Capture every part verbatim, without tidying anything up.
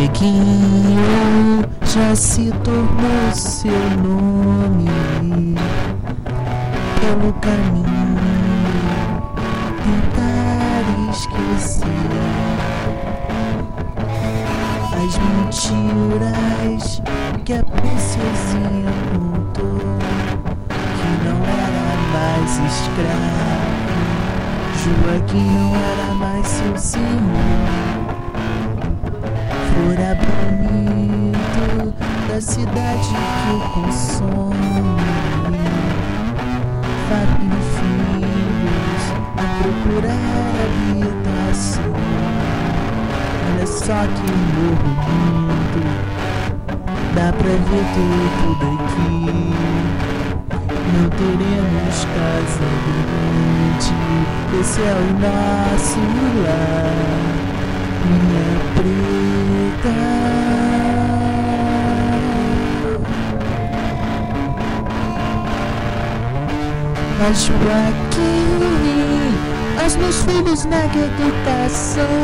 Neguinho já se tornou seu nome pelo caminho tentar esquecer as mentiras que a princesinha contou, que não era mais escravo, Joaquim não era mais seu senhor. Fora bonito da cidade que o consome, Fábio Filhos a procurar habitação. Olha só que morro lindo, dá pra ver tudo daqui. Não teremos casa grande, esse é o nosso lar, minha preta. Mas Joaquim, aos meus filhos nega educação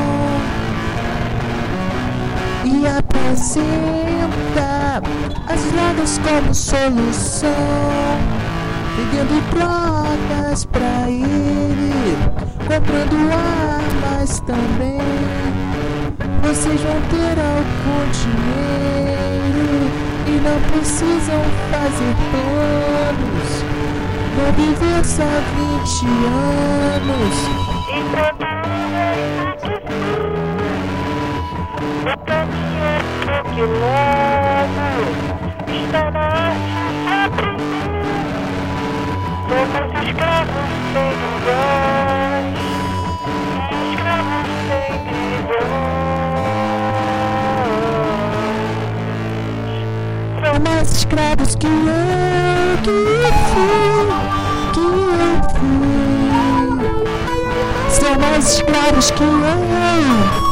e apresenta as drogas como solução, vendendo drogas pra ele, comprando armas também. Vocês vão ter algum dinheiro e não precisam fazer planos. Vou viver só vinte anos enquanto o caminho que logo está na arte de aprender. Somos escravos sem voz, escravos sem visões. São mais escravos que eu, que eu fui, que eu fui. São mais escravos que eu.